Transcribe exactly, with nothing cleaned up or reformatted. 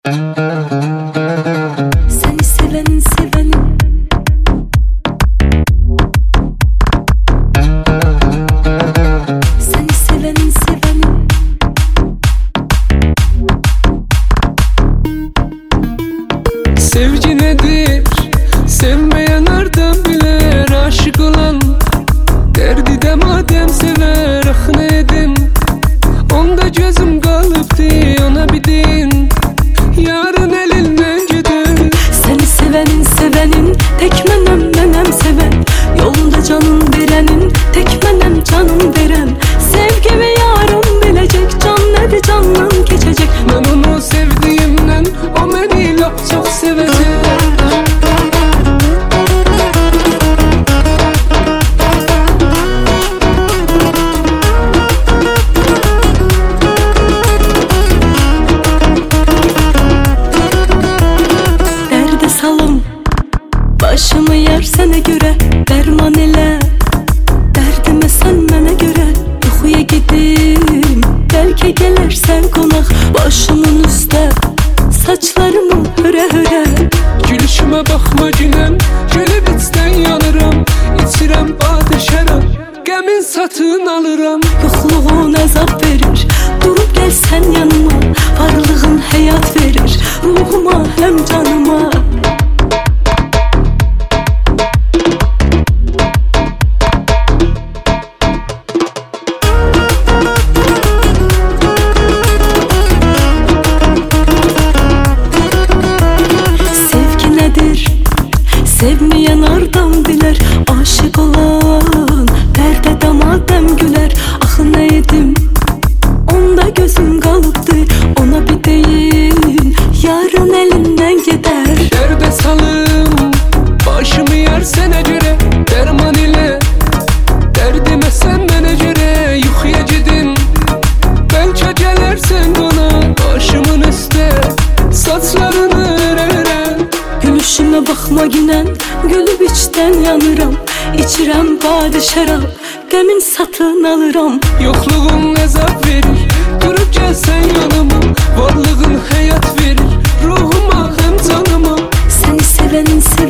Seni sevenin sevenin, seni sevenin sevenin. Sevgi nedir? Sevmeyen nereden bilir? Aşık olan derdi de madem sever, ah ne edin? Onda gözüm kalıptı, ona bir din yarın elinden gider. Seni sevenin sevenin, tek menem menem seven. Yolunda canın verenin, tek menem canın veren. Sevgimi yarın bilecek, can nedir candan geçecek. Ben onu sevdiğimden, o beni lap çok sevecek. Derde salım, başımı yersene göre derman ile. Derdime sen mene göre yuxuya gedim. Belki gelersen konak başımın üstə. Saçlarımı höre höre. Gülüşüme bakma günem, gülüp içten yanıram. İçirem badə şərab, qəmin satın alıram. Yoxluğun əzab verir, durup gelsen yanıma. Varlığın hayat verir, ruhuma hem canıma. Sevgi nedir? Sevmeyen ardan bilir. Aşık olan perdede madem güler. Axı ne edim? Onda gözüm kalıptı, ona bir değil yarın elinden gider. Derde salım, başımı yersene göre derman ile. Derdime sen mene göre yuxuya gidin. Belki gelersen bana başımın üstə. Saçlarını örərəm. Gülüşüme bakma günen, gülüp içten yanıram. İçirem badə şərab, qəmin satın alıram. Yokluğun əzab verir, durup gelsen yanıma. Varlığın hayat verir, ruhuma hem canıma. Seni sevenin